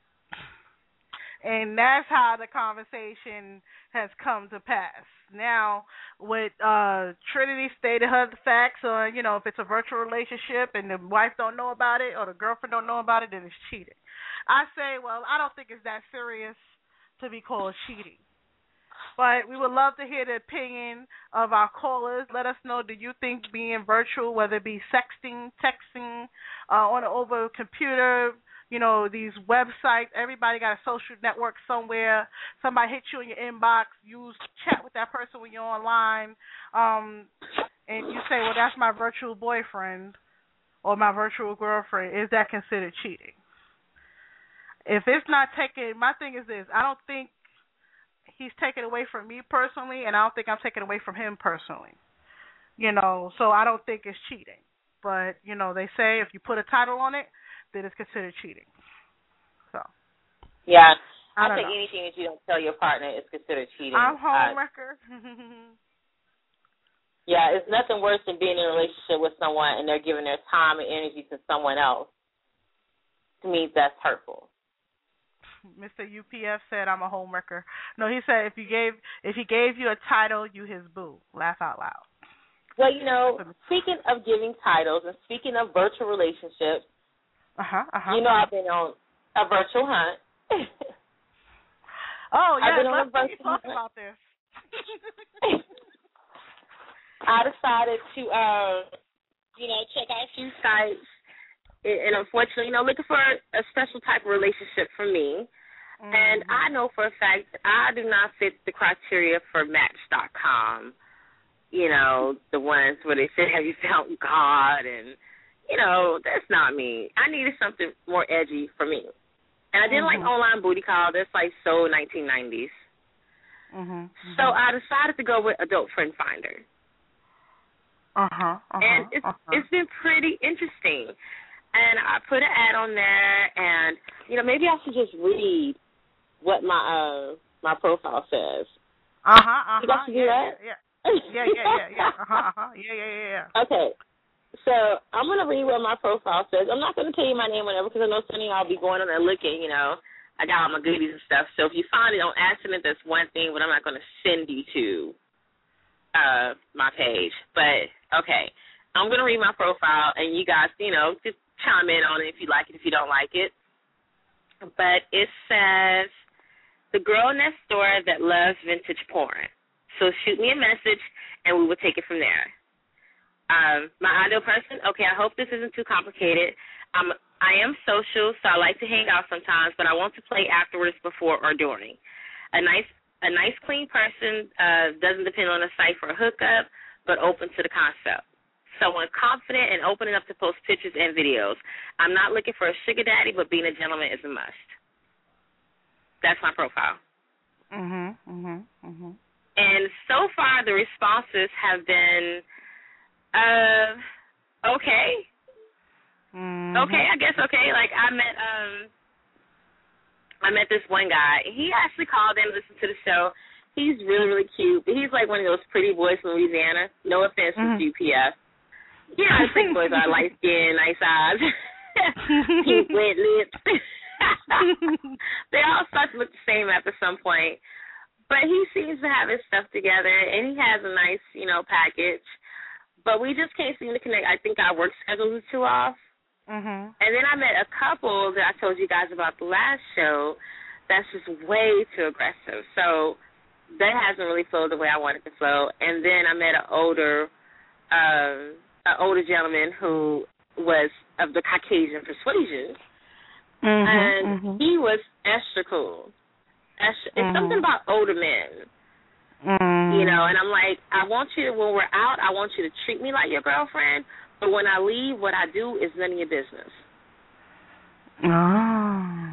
And that's how the conversation has come to pass. Now, with uh, Trinity stated her facts on, you know, if it's a virtual relationship and the wife don't know about it or the girlfriend don't know about it, then it's cheating. I say, well, I don't think it's that serious to be called cheating. But we would love to hear the opinion of our callers. Let us know, do you think being virtual, whether it be sexting, texting, uh, on over a computer, you know, these websites, everybody got a social network somewhere. Somebody hits you in your inbox, you chat with that person when you're online, um, and you say, well, that's my virtual boyfriend or my virtual girlfriend. Is that considered cheating? If it's not taken, my thing is this, I don't think he's taken away from me personally, and I don't think I'm taking away from him personally. You know, so I don't think it's cheating. But, you know, they say if you put a title on it, then it's considered cheating. So. Yeah. I, I think know. anything that you don't tell your partner is considered cheating. I'm home uh, wrecker. Yeah, it's nothing worse than being in a relationship with someone and they're giving their time and energy to someone else. To me, that's hurtful. Mister U P F said I'm a home wrecker. No, he said if you gave if he gave you a title, you his boo. Laugh out loud. Well, you know, speaking of giving titles and speaking of virtual relationships, uh-huh, uh-huh. you know I've been on a virtual hunt. Oh, yeah, I've been on let's a virtual talk hunt. about this. I decided to, uh, you know, check out a few sites. And unfortunately, you know, looking for a special type of relationship for me. Mm-hmm. And I know for a fact that I do not fit the criteria for Match dot com. You know, the ones where they say, have you found God? And, you know, that's not me. I needed something more edgy for me. And I didn't mm-hmm. like online booty call. That's like so nineteen nineties. Mm-hmm. So I decided to go with Adult Friend Finder. Uh-huh, uh-huh, and it's uh-huh. it's been pretty interesting. And I put an ad on there, and, you know, maybe I should just read what my uh, my profile says. Uh-huh, uh-huh. You got to do yeah, that? Yeah, yeah, yeah, yeah, yeah, yeah. Uh-huh, uh-huh. Yeah, yeah, yeah, yeah. Okay. So I'm going to read what my profile says. I'm not going to tell you my name or whatever because I know Sonny I'll be going on there looking, you know. I got all my goodies and stuff. So if you find it on accident, that's one thing, but I'm not going to send you to uh, my page. But, okay, I'm going to read my profile, and you guys, you know, just chime in on it if you like it, if you don't like it. But it says, the girl next door that loves vintage porn. So shoot me a message, and we will take it from there. Um, my ideal person, okay, I hope this isn't too complicated. Um, I am social, so I like to hang out sometimes, but I want to play afterwards, before, or during. A nice, a nice, clean person uh, doesn't depend on a site for a hookup, but open to the concept. someone confident and open enough to post pictures and videos. I'm not looking for a sugar daddy, but being a gentleman is a must. That's my profile. Mhm, mhm, mhm. And so far, the responses have been, uh, okay. Mm-hmm. Okay, I guess okay. Like I met, um, I met this one guy. He actually called in and listened to the show. He's really, really cute. He's like one of those pretty boys from Louisiana. No offense mm-hmm. to U P F. You know how pretty boys are, light skin, nice eyes, pink wet lips. They all start to look the same after some point. But he seems to have his stuff together, and he has a nice, you know, package. But we just can't seem to connect. I think our work schedules are too off. Mm-hmm. And then I met a couple that I told you guys about the last show that's just way too aggressive. So that hasn't really flowed the way I wanted to flow. And then I met an older, um, an older gentleman who was of the Caucasian persuasion, mm-hmm, and mm-hmm. he was extra cool. Extra, it's mm-hmm. something about older men. Mm-hmm. You know, and I'm like, I want you to, when we're out, I want you to treat me like your girlfriend. But when I leave, what I do is none of your business. Oh.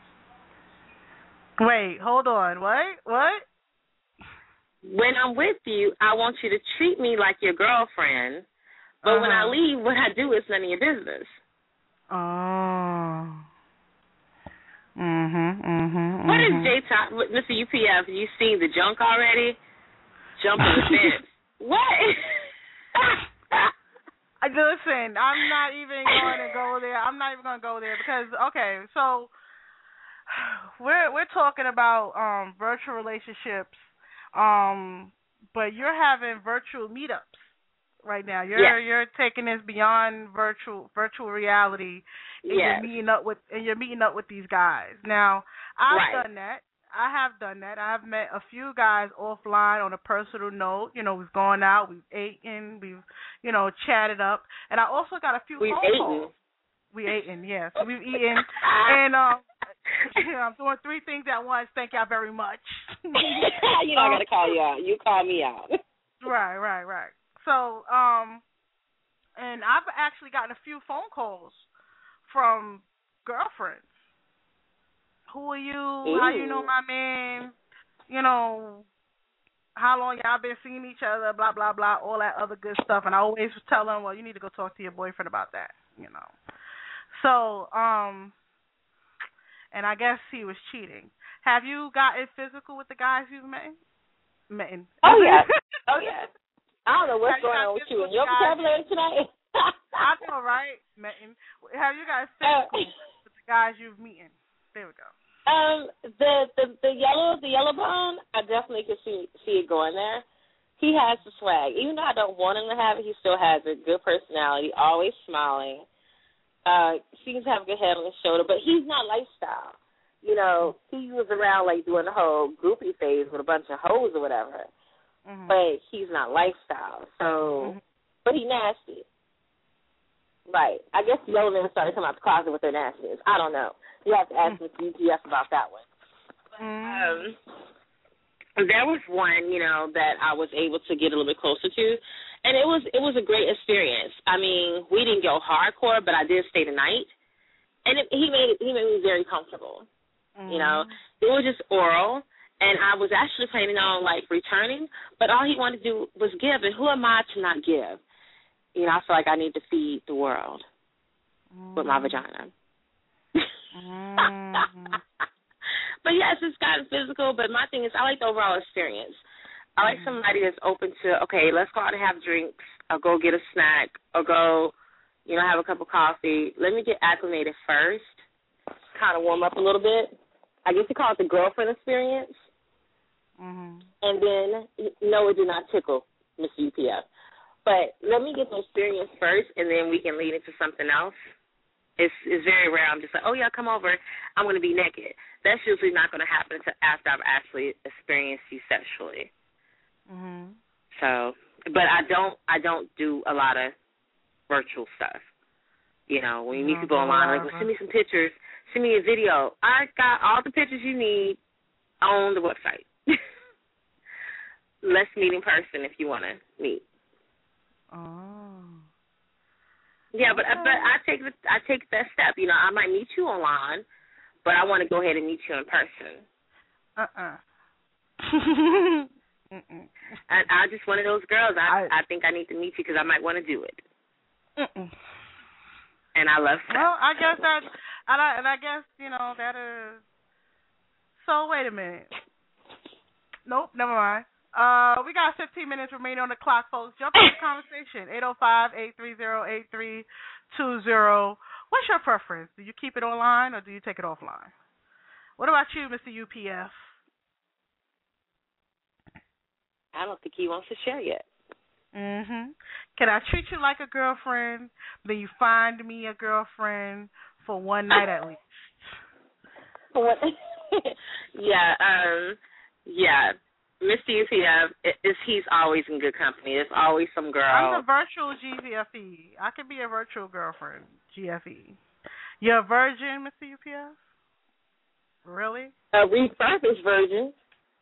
Wait, hold on. What? What? When I'm with you, I want you to treat me like your girlfriend. But uh-huh. when I leave, what I do is none of your business. Oh. Mhm, mhm. What is J-Top? Mister U P F, you seen the junk already? Jumping the fence. What? Listen, I'm not even going to go there. I'm not even going to go there because, okay, so we're we're talking about um, virtual relationships, um, but you're having virtual meetups right now. You're yes. you're taking this beyond virtual virtual reality, and yes. you're meeting up with and you're meeting up with these guys. Now, I've right. done that. I have done that. I've met a few guys offline on a personal note. You know, we've gone out, we've eaten, we've, you know, chatted up. And I also got a few we've phone eaten. calls. We eaten, yes. We've eaten. And um, you know, I'm doing three things at once. Thank y'all very much. You know, I got to call you out. You call me out. Right, right, right. So, um, and I've actually gotten a few phone calls from girlfriends. Who are you? Ooh. How you know my man? You know, how long y'all been seeing each other? Blah, blah, blah, all that other good stuff. And I always tell them, well, you need to go talk to your boyfriend about that, you know. So, um, and I guess he was cheating. Have you gotten physical with the guys you've met? Met. Oh, yeah. Oh, yeah. I don't know what's going on with you and your vocabulary tonight. I know, right? Met. Have you guys physical uh, with the guys you've met? There we go. Um, the, the the yellow the yellow bone, I definitely could see see it going there. He has the swag. Even though I don't want him to have it, he still has a good personality, always smiling. Uh, seems to have a good head on his shoulder, but he's not lifestyle. You know, he was around like doing the whole groupie phase with a bunch of hoes or whatever. Mm-hmm. But he's not lifestyle. So, mm-hmm. But he nasty. Right. I guess the yellow men started coming out the closet with their nastiness. I don't know. You have to ask Mister U P F about that one. Um, there was one, you know, that I was able to get a little bit closer to, and it was it was a great experience. I mean, we didn't go hardcore, but I did stay the night, and it, he made he made me very comfortable. Mm-hmm. You know, it was just oral, and I was actually planning on like returning, but all he wanted to do was give, and who am I to not give? You know, I feel like I need to feed the world mm-hmm. with my vagina. Mm-hmm. But yes, it's gotten physical, but my thing is I like the overall experience. I like mm-hmm. somebody that's open to, okay, let's go out and have drinks, or go get a snack, or go, you know, have a cup of coffee. Let me get acclimated first, kind of warm up a little bit. I guess you call it the girlfriend experience. Mm-hmm. And then, no, it did not tickle, Mister U P F. But let me get the experience first, and then we can lead into something else. It's, it's very rare. I'm just like, oh, yeah, come over. I'm going to be naked. That's usually not going to happen until after I've actually experienced you sexually. Mm-hmm. So, but I don't I don't do a lot of virtual stuff. You know, when you meet people online, like, well, send me some pictures. Send me a video. I got all the pictures you need on the website. Let's meet in person if you want to meet. Oh. Yeah, but but I take the, I take that step. You know, I might meet you online, but I want to go ahead and meet you in person. Uh-uh. I, I'm just one of those girls. I I, I think I need to meet you because I might want to do it. Mm-mm. And I love sex. Well, I guess that, and I, and I guess, you know, that is, so wait a minute. Nope, never mind. Uh, we got fifteen minutes remaining on the clock, folks. Jump in the conversation. eight oh five, eight three zero, eight three two zero. What's your preference? Do you keep it online or do you take it offline? What about you, Mister U P F? I don't think he wants to share yet. Mhm. Can I treat you like a girlfriend? Then you find me a girlfriend for one night at least. What? yeah, um, yeah. Mister U P F is he's always in good company. There's always some girl. I'm the virtual G F E. I could be a virtual girlfriend, G F E. You're a virgin, Mister U P F? Really? A refurbished virgin.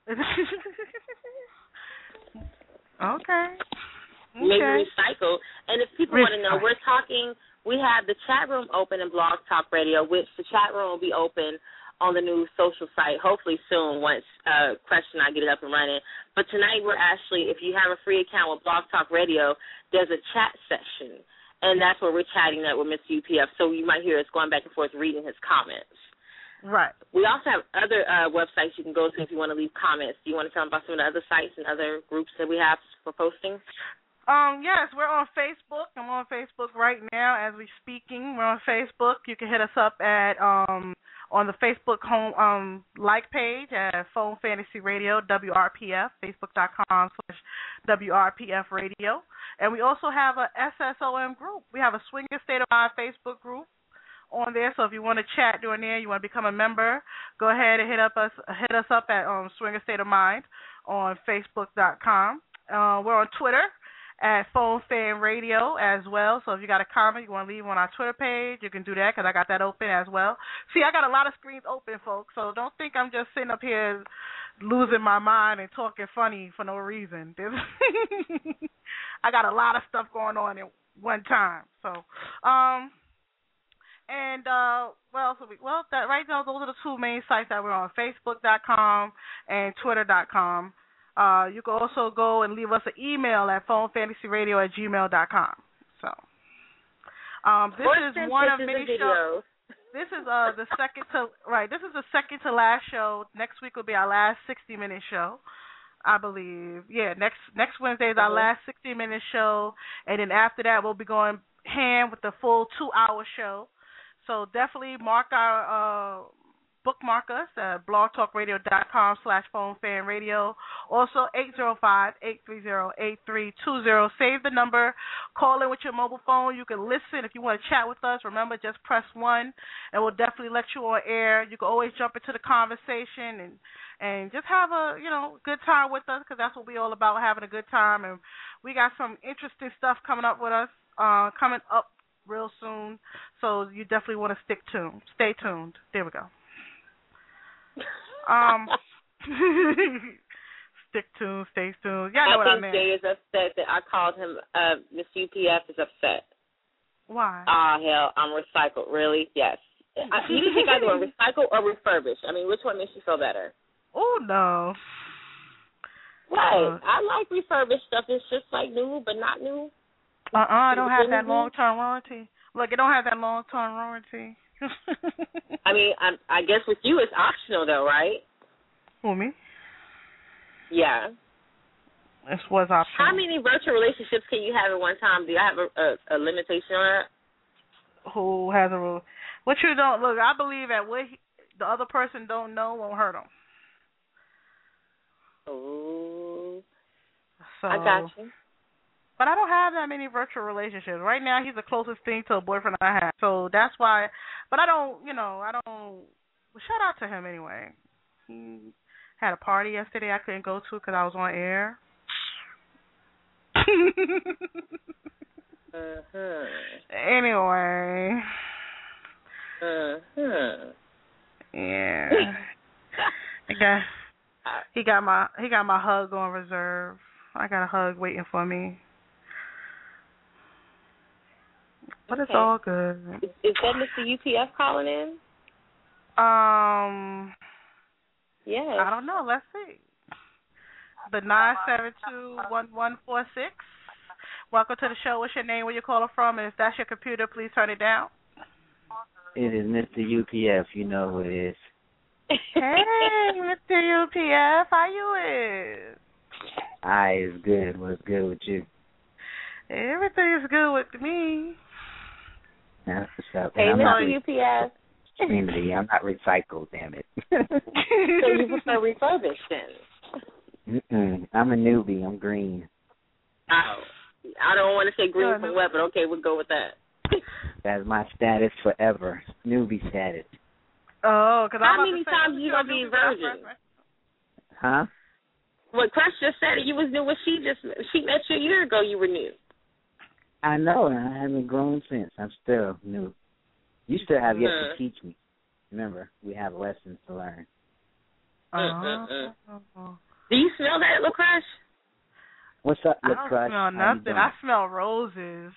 Okay. Maybe okay. recycle. And if people want to know, we're talking, we have the chat room open in Blog Talk Radio, which the chat room will be open on the new social site, hopefully soon once uh, Question I get it up and running. But tonight we're actually, if you have a free account with Blog Talk Radio, there's a chat section, and that's where we're chatting that with Mister U P F. So you might hear us going back and forth reading his comments. Right. We also have other uh, websites you can go to if you want to leave comments. Do you want to tell them about some of the other sites and other groups that we have for posting? Um, yes, we're on Facebook. I'm on Facebook right now as we're speaking. We're on Facebook. You can hit us up at um on the Facebook home um like page at Phone Fantasy Radio, W R P F, facebook.com slash W R P F Radio. And we also have a S S O M group. We have a Swinger State of Mind Facebook group on there. So if you want to chat during there, you want to become a member, go ahead and hit up us hit us up at um Swinger State of Mind on Facebook dot com. Uh, we're on Twitter at Phone Fan Radio as well. So if you got a comment you want to leave on our Twitter page, you can do that because I got that open as well. See, I got a lot of screens open, folks, so don't think I'm just sitting up here losing my mind and talking funny for no reason. I got a lot of stuff going on at one time. So, um, and, uh, well, so we, well, that, right now, those are the two main sites that we're on, Facebook dot com and Twitter dot com. Uh, you can also go and leave us an email at phone fantasy radio at gmail dot com. So, um, this or is one of many shows. This is uh the second to right. This is the second to last show. Next week will be our last sixty minute show, I believe. Yeah, next next Wednesday is our mm-hmm. last sixty minute show, and then after that we'll be going ham with the full two hour show. So definitely mark our. Uh, Bookmark us at blogtalkradio.com slash phone fan radio. Also, eight zero five, eight three zero, eight three two zero. Save the number. Call in with your mobile phone. You can listen. If you want to chat with us, remember, just press one, and we'll definitely let you on air. You can always jump into the conversation and, and just have a, you know, good time with us because that's what we're all about, having a good time. And we got some interesting stuff coming up with us, uh, coming up real soon. So you definitely want to stick tuned. Stay tuned. There we go. Um, stick tuned, stay tuned. Y'all know I what I think mean. Jay is upset that I called him. Uh, Miss U P F is upset. Why? Ah, oh, hell, I'm recycled. Really? Yes. I, you can think I do a recycle or refurbish. I mean, which one makes you feel better? Oh no. Right. Uh, I like refurbished stuff. It's just like new, but not new. Uh uh I don't have that long term warranty. Look, it don't have that long term warranty. I mean, I, I guess with you it's optional though, right? For me? Yeah. This was optional. How many virtual relationships can you have at one time? Do you have a, a, a limitation on it? Who has a rule? What you don't look? I believe that what he, the other person don't know won't hurt them. Oh. So, I got you. But I don't have that many virtual relationships. Right now, he's the closest thing to a boyfriend I have. So that's why. But I don't, you know, I don't. Well, shout out to him anyway. He had a party yesterday I couldn't go to because I was on air. uh-huh. Anyway. Uh-huh. Yeah. I got. He got my. He got my hug on reserve. I got a hug waiting for me. But okay. it's all good. Is, is that Mister U P F calling in? Um, yeah. I don't know. Let's see. The nine seven two one one four six. Welcome to the show. What's your name? Where you calling from? And if that's your computer, please turn it down. It is Mister U P F. You know who it is. Hey, Mister U P F. How you is? I is good. What's good with you? Everything is good with me. That's what's up. Hey, I'm Mister not U P F. Extremely. I'm not recycled, damn it. So you prefer refurbished then? Mm-mm. I'm a newbie. I'm green. Oh. I don't want to say green from wet, but okay, we'll go with that. That's my status forever. Newbie status. Oh, because how many times you gonna be a virgin? Huh? Well, Crush just said it. You was new when she just she met you a year ago. You were new. I know, and I haven't grown since. I'm still new. You still have yet uh. to teach me. Remember, we have lessons to learn. Uh, uh, uh. Do you smell that, little Crush? What's up, I Lip don't Crush? smell nothing. I smell roses.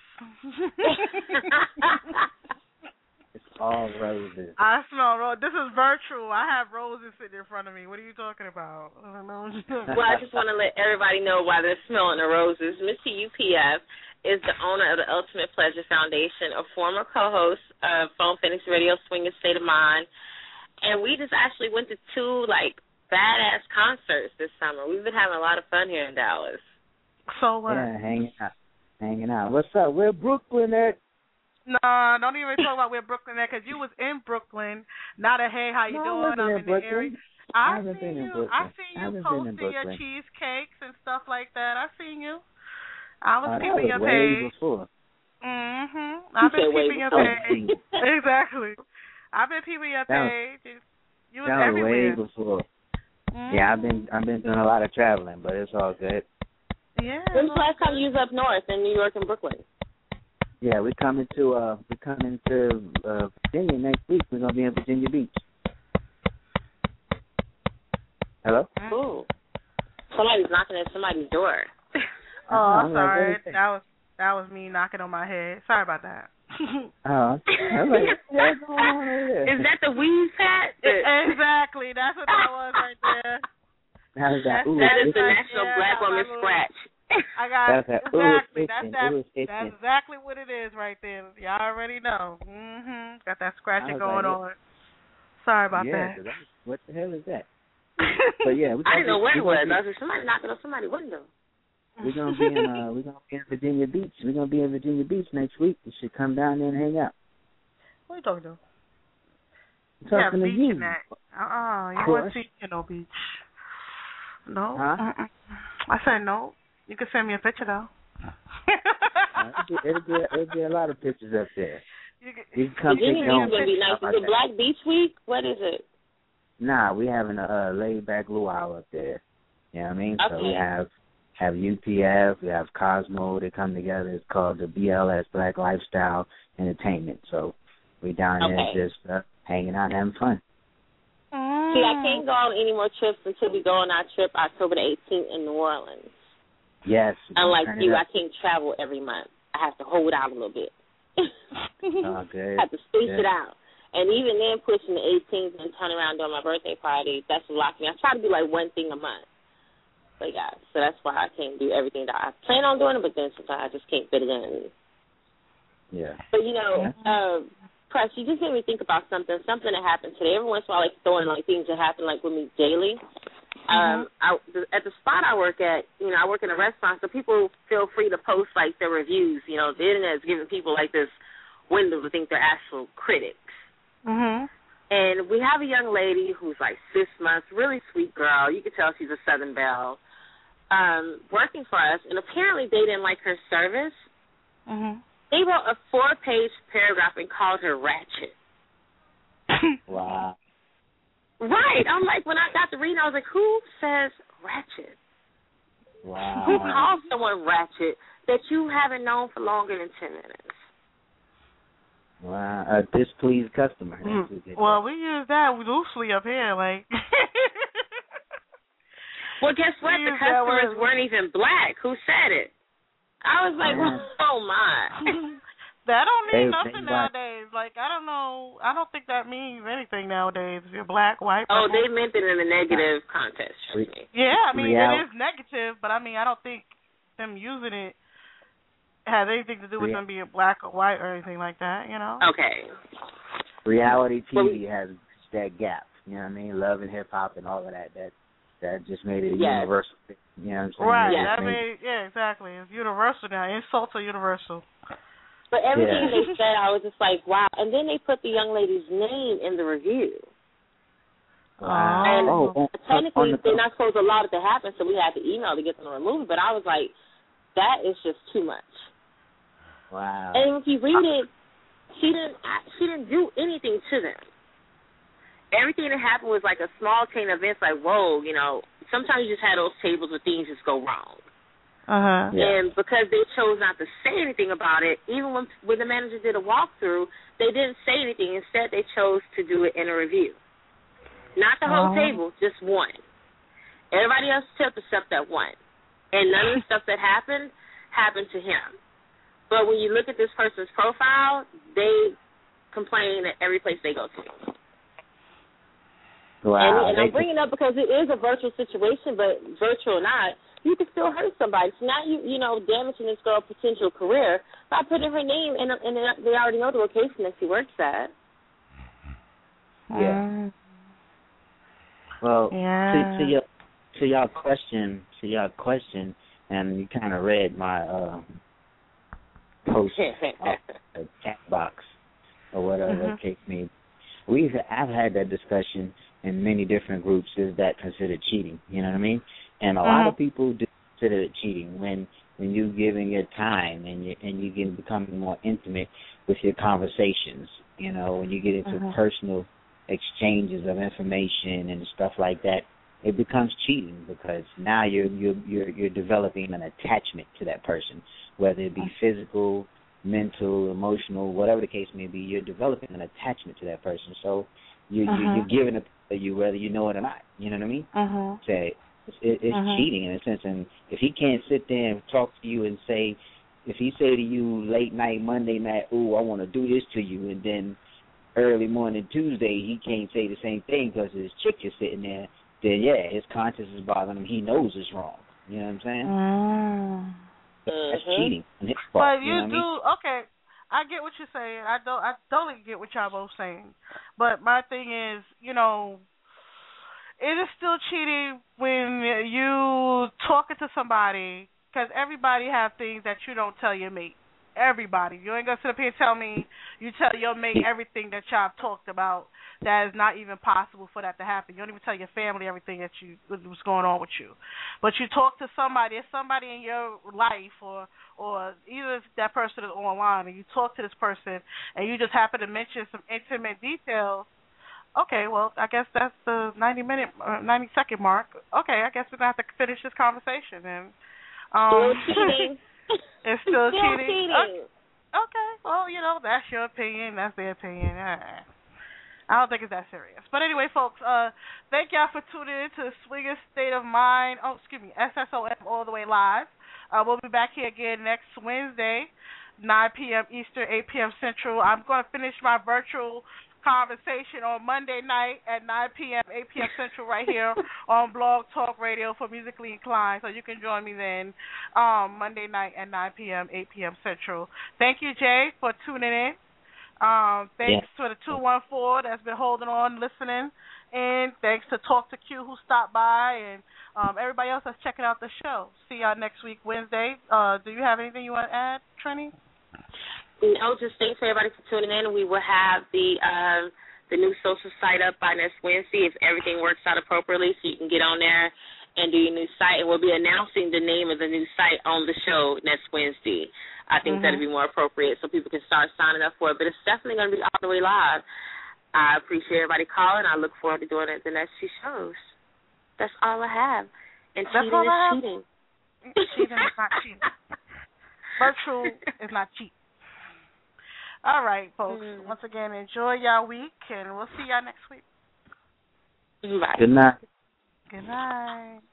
It's all roses. I smell roses. This is virtual. I have roses sitting in front of me. What are you talking about? I don't know what you're talking Well, about. I just want to let everybody know why they're smelling the roses. Mister U P F is the owner of the Ultimate Pleasure Foundation, a former co-host of Phone Fantasy Radio Swinging State of Mind. And we just actually went to two, like, badass concerts this summer. We've been having a lot of fun here in Dallas. So what? Yeah, hanging out. Hanging out. What's up? We're Brooklyn at. No, don't even talk about where Brooklyn at, because you was in Brooklyn. Not a hey, how you no, doing? I'm in, in Brooklyn. the area. I I haven't seen been in you. Brooklyn. I seen you I posting your cheesecakes and stuff like that. I seen you. I was uh, keeping that was your way page. Before. Mhm. I've been keeping your page. Exactly. I've been keeping your that page. Was, you was that everywhere. was way before. Mm-hmm. Yeah, I've been I've been doing a lot of traveling, but it's all good. Yeah. When's the last time you was up north in New York and Brooklyn? Yeah, we're coming to uh we're coming to uh Virginia next week. We're gonna be in Virginia Beach. Hello? Ooh. Somebody's knocking at somebody's door. Oh, I'm sorry. That was that was me knocking on my head. Sorry about that. Oh, I'm like, what's going on over there? Is that the Weeze hat? Exactly. That's what that was right there. How is that? Ooh, that is the National yeah, Black Woman Scratch. I got that's that, exactly. Ooh, that's that. That's exactly what it is right there. Y'all already know. Mhm. Got that scratching going like, on. Sorry about yeah, that. that. What the hell is that? But yeah, we I didn't know what it was. Be, I was like, somebody knocking on somebody's window. We're gonna be in uh, we're gonna be in Virginia Beach. We're gonna be in Virginia Beach next week. You should come down there and hang out. What are you talking to? I'm talking yeah, to beach you. In that. Uh-uh. You weren't seeing no beach. No. Huh? Uh-uh. I said no. You can send me a picture, though. uh, it'll, be, it'll, be, it'll be a lot of pictures up there. You can, you can come Virginia Beach is going to be nice. Is it Black Beach Week? What is it? Nah, we having a uh, laid-back luau up there. You know what I mean? Okay. So we have have U P F, we have Cosmo. They come together. It's called the B L S, Black Lifestyle Entertainment. So we down okay. there just uh, hanging out, having fun. Mm. See, I can't go on any more trips until we go on our trip October the eighteenth in New Orleans. Yes. Unlike you, I can't travel every month. I have to hold out a little bit. Oh, good. I have to space good. it out. And even then, pushing the eighteenth and turning around during my birthday party, that's what locked me. I try to do like one thing a month. But yeah, so that's why I can't do everything that I plan on doing, but then sometimes I just can't fit it in. Yeah. But, you know, uh, Press, you just made me think about something, something that happened today. Every once in a while, I like throwing like things that happen like with me daily. Um, I, at the spot I work at, you know, I work in a restaurant, so people feel free to post like their reviews. You know, the internet is giving people like this window to think they're actual critics. Mhm. And we have a young lady who's like six months, really sweet girl. You can tell she's a Southern belle, um, working for us. And apparently they didn't like her service. Mhm. They wrote a four-page paragraph and called her ratchet. Wow. Right. I'm like, when I got to reading, I was like, who says ratchet? Wow. Who calls someone ratchet that you haven't known for longer than ten minutes? Wow. A displeased customer. Mm. Well, we use that loosely up here, like. Well, guess what? The customers weren't even black. Who said it? I was like, oh, my. That don't mean They- nothing they want- nowadays. Like, I don't know. I don't think that means anything nowadays. If you're black, white, Oh, purple. they meant it in a negative context. Trust me. Yeah, I mean, Real- it is negative, but I mean, I don't think them using it has anything to do with Real- them being black or white or anything like that, you know? Okay. Reality T Well, V has that gap. You know what I mean? Love and hip hop and all of that. That that just made it a Yes. universal thing. You know what I'm saying? Right. It just I made- mean, yeah, exactly. It's universal now. Insults are universal. But everything Yeah. they said, I was just like, wow. And then they put the young lady's name in the review. Wow. And Oh, on- technically, on the- they're not supposed to allow it to happen, so we had to email to get them removed. But I was like, that is just too much. Wow. And if you read it, she didn't she didn't do anything to them. Everything that happened was like a small chain of events. Like, whoa, you know. Sometimes you just had those tables where things just go wrong. Uh-huh. Yeah. And because they chose not to say anything about it, even when when the manager did a walkthrough, they didn't say anything. Instead, they chose to do it in a review. Not the whole Oh. table, just one. Everybody else tipped except that one. And none of the stuff that happened happened to him. But when you look at this person's profile, they complain at every place they go to. Wow. And, and They I'm bringing it up because it is a virtual situation, but virtual or not, you can still hurt somebody. So now you you know damaging this girl's potential career by putting her name in, and they already know the location that she works at. Yeah. Well, Yeah. to, to your to your question, to your question, and you kind of read my uh, post uh, the chat box or whatever Mhm. the case may be. We've I've had that discussion in many different groups. Is that considered cheating? You know what I mean? And a lot Mhm. of people do consider it cheating when when you're giving your time and you and you get becoming more intimate with your conversations. You know, when you get into Mhm. personal exchanges of information and stuff like that, it becomes cheating because now you're you're you're, you're developing an attachment to that person, whether it be physical, mental, emotional, whatever the case may be. You're developing an attachment to that person, so you, Uh-huh. you you're giving it to you whether you know it or not. You know what I mean? Uh-huh. Say it's, it, it's Uh-huh. cheating in a sense, and if he can't sit there and talk to you and say, if he say to you late night Monday night, "Ooh, I want to do this to you," and then early morning Tuesday he can't say the same thing because his chick is sitting there, then yeah, his conscience is bothering him. He knows it's wrong. You know what I'm saying? Mm. That's Mhm. cheating on his part. But you, you know do what I mean? okay. I get what you're saying. I don't. I totally get what y'all both saying. But my thing is, you know, it is still cheating when you talking to somebody because everybody have things that you don't tell your mate. Everybody. You ain't gonna sit up here and tell me you tell your mate everything that y'all talked about. That is not even possible for that to happen. You don't even tell your family everything that you what's going on with you. But you talk to somebody, it's somebody in your life, or or either if that person is online, and you talk to this person, and you just happen to mention some intimate details. Okay, well, I guess that's the ninety minute, uh, ninety second mark. Okay, I guess we're gonna have to finish this conversation then. Um, Still cheating. It's still, Still cheating. cheating. Okay. Okay, well, you know, that's your opinion. That's their opinion. All right. I don't think it's that serious. But anyway, folks, uh, thank y'all for tuning in to Swingers State of Mind. Oh, excuse me, S S O M All the Way Live. Uh, we'll be back here again next Wednesday, nine p.m. Eastern, eight p.m. Central. I'm going to finish my virtual conversation on Monday night at nine p.m., eight p.m. Central right here on Blog Talk Radio for Musically Inclined. So you can join me then um, Monday night at nine p.m., eight p.m. Central. Thank you, Jay, for tuning in. Um, thanks Yeah. to the two one four that's been holding on, listening. And thanks to Talk to Q who stopped by and um, everybody else that's checking out the show. See y'all next week, Wednesday. Uh, do you have anything you want to add, Trini? No, just thanks for everybody for tuning in. We will have the uh, the new social site up by next Wednesday if everything works out appropriately, so you can get on there and do your new site. And we'll be announcing the name of the new site on the show next Wednesday. I think mm-hmm. that'll be more appropriate so people can start signing up for it. But it's definitely going to be all the way live. I appreciate everybody calling. I look forward to doing it the next few shows. That's all I have. And That's cheating is cheating. Cheating is not cheating. Virtual is not cheating. All right, folks. Mm. Once again, enjoy y'all week, and we'll see y'all next week. Bye. Good night. Good night.